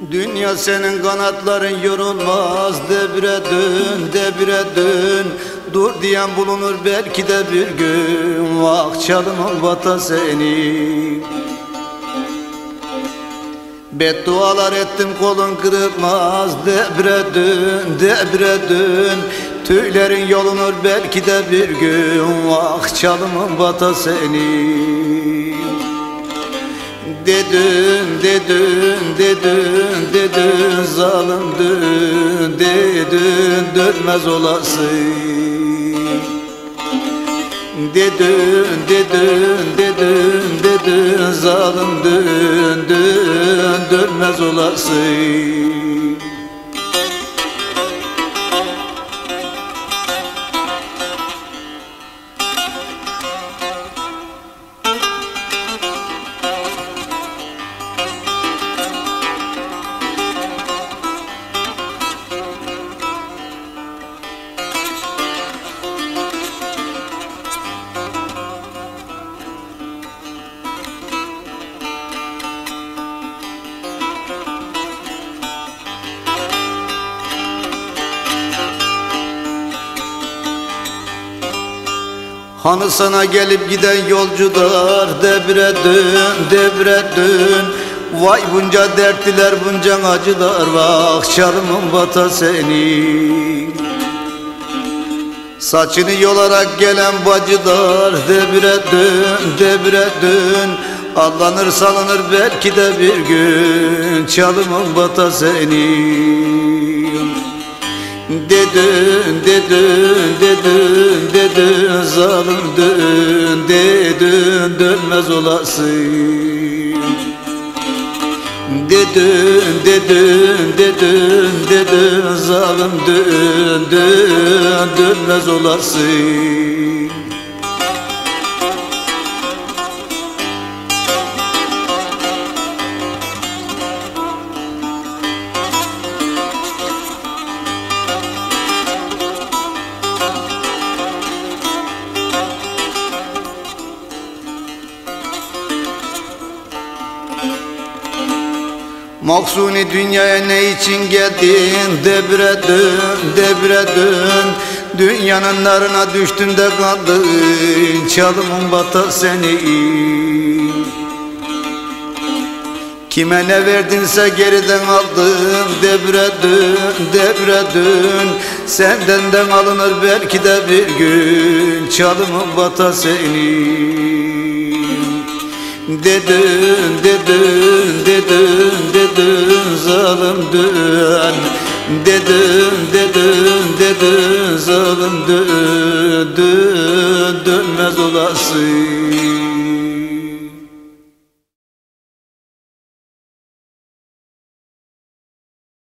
Dünya senin kanatların yorulmaz. Debire dön, debire dön. Dur diyen bulunur belki de bir gün. Vak çalımın bata seni. Beddualar ettim kolun kırılmaz. Debire dön, debire dön. Tüylerin yolunur belki de bir gün. Vak çalımın bata seni. Dedin, dedin, dedin, dedin zalim dön, dedin dönmez olasın. Dedin, dedin, dedin, dedin zalim dön, dön, dönmez olasın. Hani sana gelip giden yolcular, debire dön, debire dön. Vay bunca dertliler, bunca acılar, vah çalımın bata seni. Saçını yolarak gelen bacılar, debire dön, debire dön. Allanır salınır belki de bir gün, çalımın bata seni. Dedin, dedin, dedin, dedin zalim dön, dedin dönmez olasın. Dedin, dedin, dedin, dedin zalim dön, dön, dönmez olasın. Maksuni dünyaya ne için geldin? Debire dön, debire dön. Dünyanın narına düştün de kaldın, çalımın bata seni. Kime ne verdinse geriden aldın. Debire dön, debire dön. Senden de alınır belki de bir gün, çalımın bata seni. Dedin, dedin, dedin, dedin zalim dön. Dedin, dedin, dedin zalim dön, dön, dönmez olasın.